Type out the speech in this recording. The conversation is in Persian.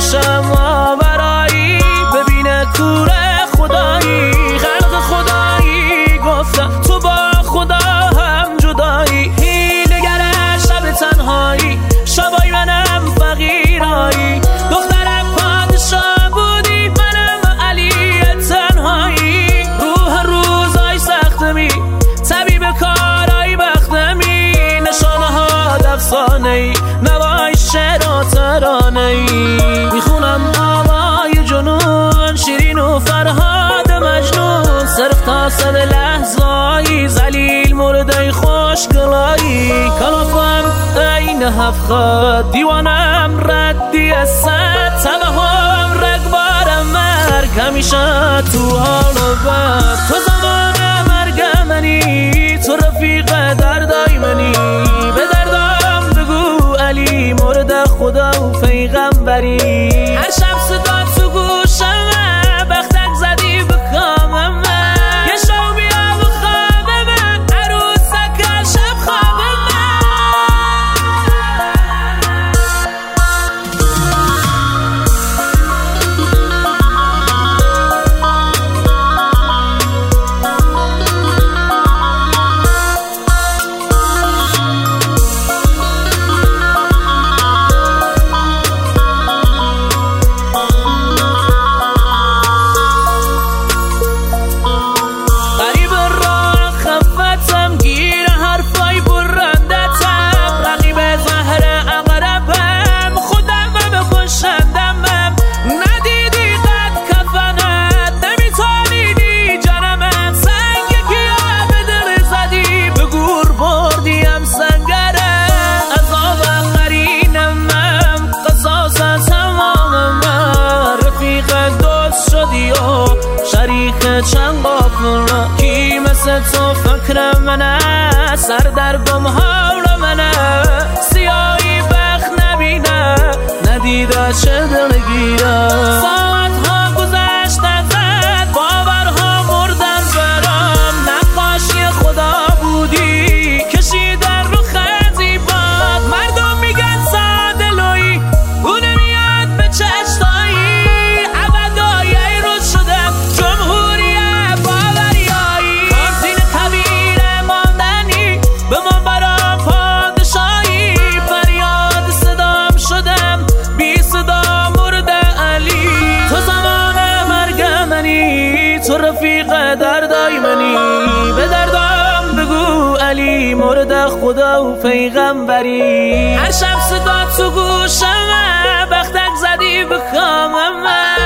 باشم آورایی، ببینه کوره خدایی، خلق خدایی گفتم تو با خدا هم جدایی، هیلگر شب تنهایی، شبای منم فقیرایی، دخترم پادشاه بودی منم علی تنهایی، روح روزای سختمی طبیب کارای بختمی، نشانه ها افسانه ای نوای شعر و ترانه ای، میخونم آوای جنون شیرین و فرهاد مجنون، صرف تا صد لحظایی ذلیل مرده خوشگلایی، کلافم این هفخد دیوانم ردی از صد، توهم رگبارم مرگ همیشه تو حال و بد، تو زمان مرگ منی، تو رفیق دردای منی، به دردم بگو علی مرد خدا و پیغمبری، هر شب صدا تو گوشمه بختک زدی به کامم، یه شو بیا و خواب من عروسک شب خواب چند قافل کی مثل تو فکر منه، سر در گم حال منه، سیاهی بخت نبینه ندیده چه دلگیره، ساعت ها گذشت ازت باورها مردن برام، نقاشی خدا بودی کشیدن رو خزی باد، مردم میگن ساده لوی اون میاد به چشتایی، عبدای روز شدم جمهوری تو رفیق دردای منی، به دردم بگو علی مرد خدا و پیغمبری، هر شب صدا تو گوشمه بختک زدی به کامم.